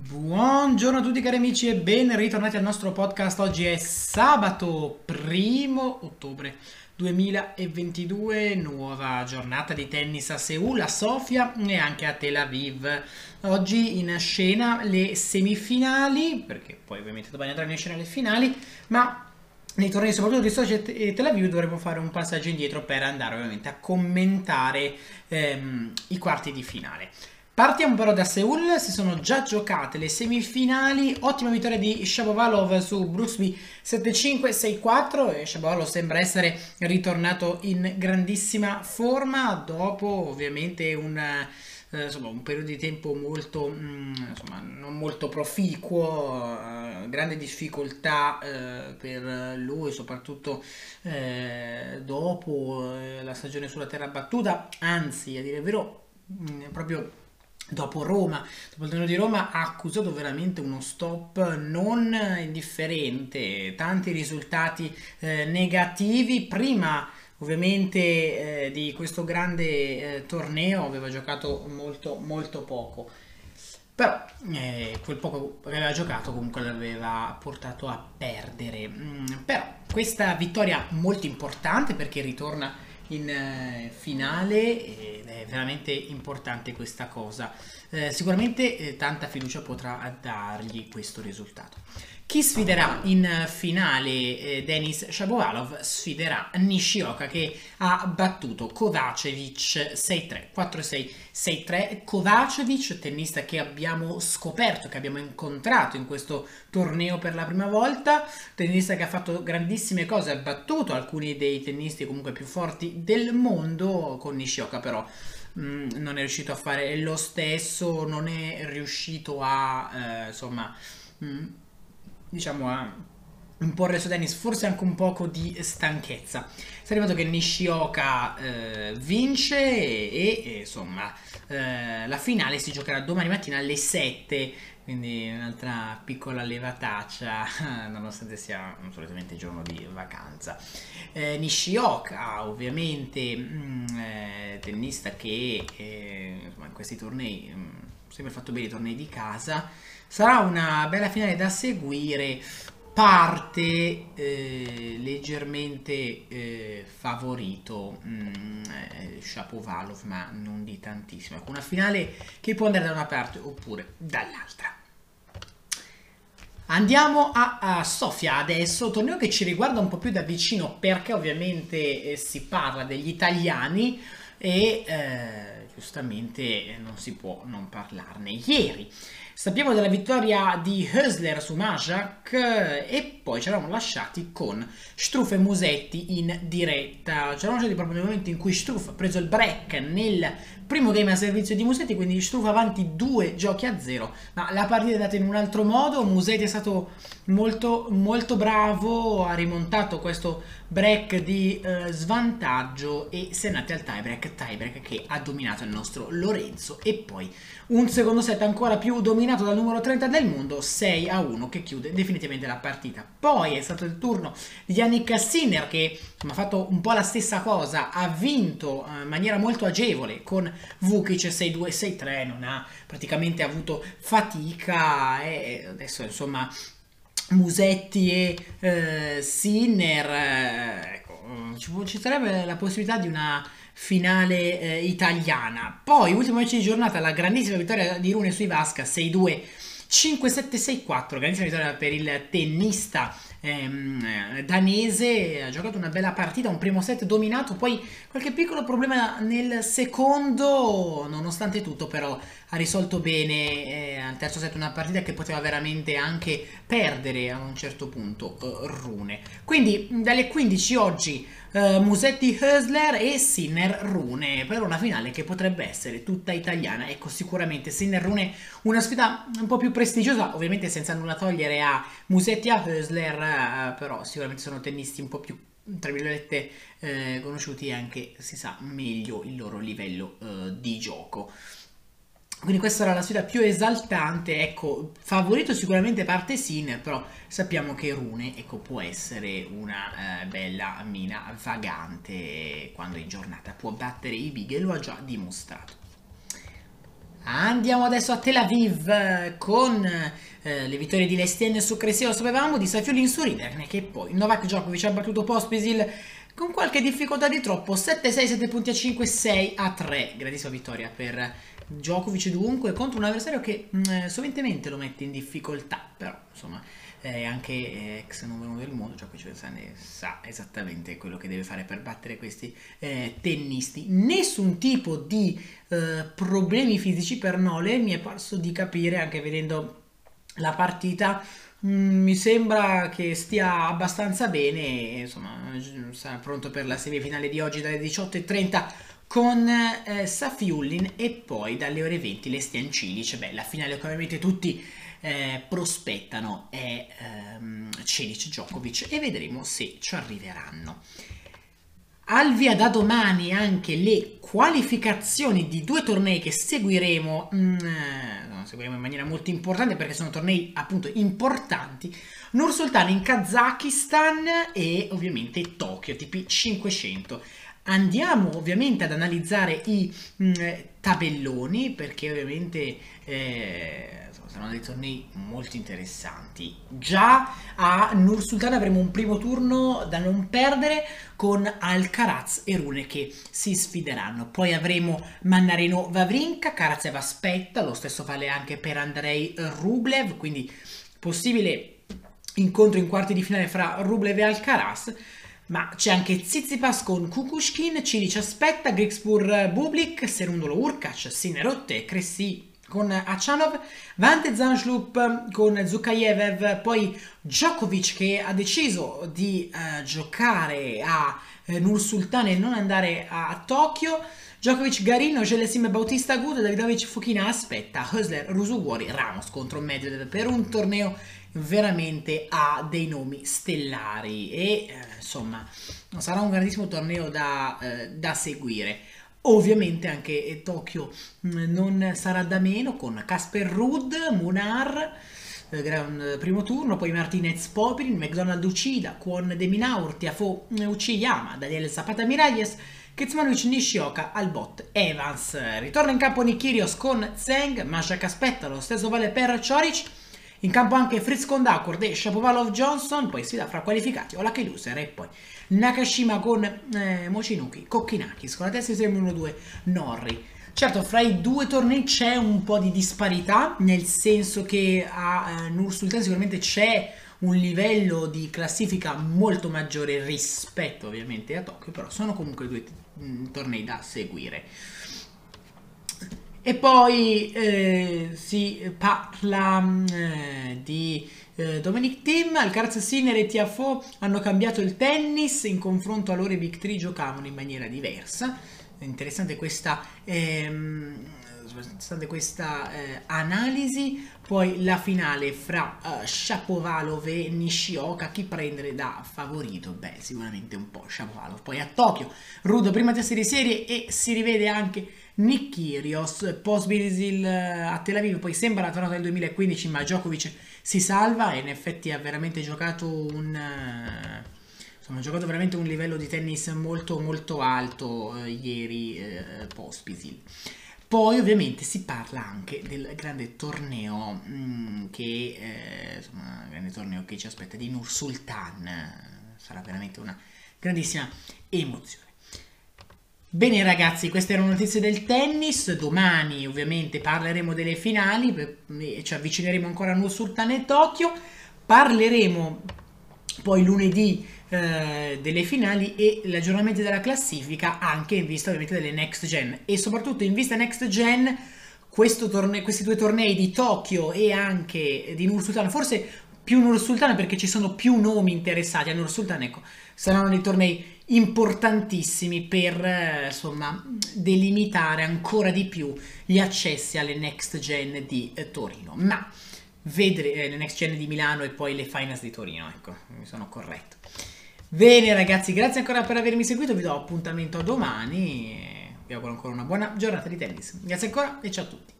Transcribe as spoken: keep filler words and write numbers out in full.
Buongiorno a tutti cari amici e ben ritornati al nostro podcast. Oggi è sabato primo ottobre duemilaventidue, nuova giornata di tennis a Seul, a Sofia e anche a Tel Aviv. Oggi in scena le semifinali, perché poi ovviamente domani andranno in scena le finali, ma nei tornei soprattutto di Sofia e Tel Aviv dovremo fare un passaggio indietro per andare ovviamente a commentare ehm, i quarti di finale. Partiamo però da Seul, si sono già giocate le semifinali, ottima vittoria di Shapovalov su Brooksby sette cinque sei quattro e Shapovalov sembra essere ritornato in grandissima forma dopo ovviamente un, eh, insomma, un periodo di tempo molto, mh, insomma, non molto proficuo, eh, grande difficoltà eh, per lui, soprattutto eh, dopo eh, la stagione sulla terra battuta, anzi a dire il vero, mh, proprio dopo Roma, dopo il torneo di Roma ha accusato veramente uno stop non indifferente, tanti risultati eh, negativi. Prima ovviamente eh, di questo grande eh, torneo aveva giocato molto molto poco, però eh, quel poco che aveva giocato comunque l'aveva portato a perdere. Mm, però questa vittoria molto importante perché ritorna in eh, finale ed è veramente importante questa cosa. Eh, sicuramente eh, tanta fiducia potrà dargli questo risultato. Chi sfiderà in finale eh, Denis Shapovalov? Sfiderà Nishioka che ha battuto Kovacevic sei tre, quattro sei, sei tre. Kovacevic, tennista che abbiamo scoperto, che abbiamo incontrato in questo torneo per la prima volta, tennista che ha fatto grandissime cose, ha battuto alcuni dei tennisti comunque più forti del mondo. Con Nishioka però mh, non è riuscito a fare lo stesso, non è riuscito a eh, insomma mh, diciamo a imporre il suo tennis, forse anche un poco di stanchezza. È arrivato che Nishioka eh, vince e, e, insomma eh, la finale si giocherà domani mattina alle sette, quindi un'altra piccola levataccia nonostante sia solitamente giorno di vacanza. eh, Nishioka ovviamente mh, eh, tennista che eh, insomma, in questi tornei mh, sempre fatto bene i tornei di casa. Sarà una bella finale da seguire. Parte eh, leggermente eh, favorito mh, eh, Shapovalov, ma non di tantissimo. Una finale che può andare da una parte oppure dall'altra. Andiamo a, a Sofia adesso, torneo che ci riguarda un po' più da vicino perché ovviamente eh, si parla degli italiani e eh, giustamente non si può non parlarne. Ieri sappiamo della vittoria di Hösler su Majak e poi ci eravamo lasciati con Struff e Musetti in diretta. Ci eravamo lasciati proprio nel momento in cui Struff ha preso il break nel primo game a servizio di Musetti, quindi Struff avanti due giochi a zero, ma la partita è andata in un altro modo. Musetti è stato molto molto bravo, ha rimontato questo break di eh, svantaggio e si è andati al tiebreak, tiebreak che ha dominato il nostro Lorenzo e poi un secondo set ancora più dominato dal numero trenta del mondo, sei a uno, che chiude definitivamente la partita. Poi è stato il turno di Yannick Sinner che ha fatto un po' la stessa cosa, ha vinto eh, in maniera molto agevole con Vukic sei due sei tre, non ha praticamente avuto fatica e adesso insomma Musetti e eh, Sinner, eh, ecco, ci, ci sarebbe la possibilità di una finale eh, italiana. Poi ultimo match di giornata, la grandissima vittoria di Rune sui Vasca sei due cinque sette sei quattro, grandissima vittoria per il tennista ehm, danese. Ha giocato una bella partita, un primo set dominato, poi qualche piccolo problema nel secondo, nonostante tutto però ha risolto bene eh, al terzo set una partita che poteva veramente anche perdere a un certo punto eh, Rune. Quindi dalle quindici oggi eh, Musetti Hösler e Sinner Rune per una finale che potrebbe essere tutta italiana. Ecco, sicuramente Sinner Rune una sfida un po' più prestigiosa, ovviamente senza nulla togliere a Musetti e a Hösler, eh, però sicuramente sono tennisti un po' più tra virgolette eh, conosciuti e anche si sa meglio il loro livello eh, di gioco. Quindi questa era la sfida più esaltante. Ecco, favorito sicuramente parte Sinner, però sappiamo che Rune, ecco, può essere una eh, bella mina vagante quando in giornata può battere i big e lo ha già dimostrato. Andiamo adesso a Tel Aviv eh, con eh, le vittorie di Lestien su Cresceo Sopevamo, di Safiullin su Riderne, che poi Novak Djokovic ha battuto Pospisil con qualche difficoltà di troppo, sette sei, sette punti a cinque, sei a tre. Grandissima vittoria per Djokovic dunque contro un avversario che mh, soventemente lo mette in difficoltà, però insomma è anche ex numero uno del mondo. Djokovic sa esattamente quello che deve fare per battere questi eh, tennisti. Nessun tipo di eh, problemi fisici per Nole, mi è parso di capire anche vedendo la partita. Mm, mi sembra che stia abbastanza bene, insomma sarà pronto per la semifinale di oggi dalle diciotto e trenta con eh, Safiullin, e poi dalle ore venti Lestian Cilic. Beh, la finale che ovviamente tutti eh, prospettano è ehm, Cilic Djokovic, e vedremo se ci arriveranno. Al via da domani anche le qualificazioni di due tornei che seguiremo, mm, seguiremo in maniera molto importante perché sono tornei appunto importanti. Nursultan in Kazakistan e ovviamente Tokyo T P cinquecento. Andiamo ovviamente ad analizzare i mh, tabelloni, perché ovviamente eh, saranno dei tornei molto interessanti. Già a Nursultan avremo un primo turno da non perdere con Alcaraz e Rune che si sfideranno. Poi avremo Mannarino Wawrinka, Karatsev aspetta, lo stesso vale anche per Andrei Rublev, quindi possibile incontro in quarti di finale fra Rublev e Alcaraz. Ma c'è anche Tsitsipas con Kukushkin, Cilic aspetta, Grigspur Bublik, Serundolo Urkac, Sinner e Cressy con Achanov, Vante Zanshlup con Zukayev, poi Djokovic che ha deciso di uh, giocare a uh, Nursultan e non andare a, a Tokyo, Djokovic Garino, Gelesim Bautista Agut, Davidovic Fokina aspetta, Hösler Rusuguori, Ramos contro Medvedev per un torneo veramente ha dei nomi stellari e eh, insomma sarà un grandissimo torneo da, eh, da seguire. Ovviamente anche eh, Tokyo mh, non sarà da meno, con Casper Ruud, Munar eh, gran, primo turno, poi Martinez Popilin, McDonald Uchida, Kwon De Minaur, Tiafoe Uchiyama, Daniel Zapata Miralles, Kecmanovic Nishioka, Albot Evans. Ritorna in campo Nick Kyrgios con Zheng, Masha aspetta, lo stesso vale per Coric. In campo anche Fritz Kondakur e Shapovalov Johnson, poi sfida fra qualificati Ola Loser e poi Nakashima con eh, Mochinuki, Kokkinakis con la testa di uno due Norri. Certo, fra i due tornei c'è un po' di disparità, nel senso che a eh, Nursultan sicuramente c'è un livello di classifica molto maggiore rispetto ovviamente a Tokyo, però sono comunque due mh, tornei da seguire. E poi eh, si parla eh, di eh, Dominic Thiem, Alcaraz, Sinner e Tiafoe hanno cambiato il tennis, in confronto a loro i Big Three giocavano in maniera diversa. Interessante questa, ehm, interessante questa eh, analisi. Poi la finale fra uh, Shapovalov e Nishioka, chi prendere da favorito? Beh, sicuramente un po' Shapovalov. Poi a Tokyo, Ruud prima testa di serie e si rivede anche Nick Kyrgios, Pospisil a Tel Aviv, poi sembra la tornata del duemilaquindici, ma Djokovic si salva e in effetti ha veramente giocato un insomma, ha giocato veramente un livello di tennis molto molto alto eh, ieri eh, Pospisil. Poi ovviamente si parla anche del grande torneo mh, che eh, insomma, grande torneo che ci aspetta di Nursultan, sarà veramente una grandissima emozione. Bene ragazzi, queste erano notizie del tennis. Domani ovviamente parleremo delle finali, ci avvicineremo ancora a Nursultan e Tokyo, parleremo poi lunedì eh, delle finali e l'aggiornamento della classifica anche in vista ovviamente delle next gen, e soprattutto in vista next gen questo torne questi due tornei di Tokyo e anche di Nursultan, forse più Nursultan perché ci sono più nomi interessati a Nursultan, ecco, saranno dei tornei importantissimi per eh, insomma delimitare ancora di più gli accessi alle next gen di eh, Torino, ma vedere eh, le next gen di Milano e poi le finals di Torino, ecco, mi sono corretto. Bene ragazzi, grazie ancora per avermi seguito, vi do appuntamento a domani e vi auguro ancora una buona giornata di tennis. Grazie ancora e ciao a tutti.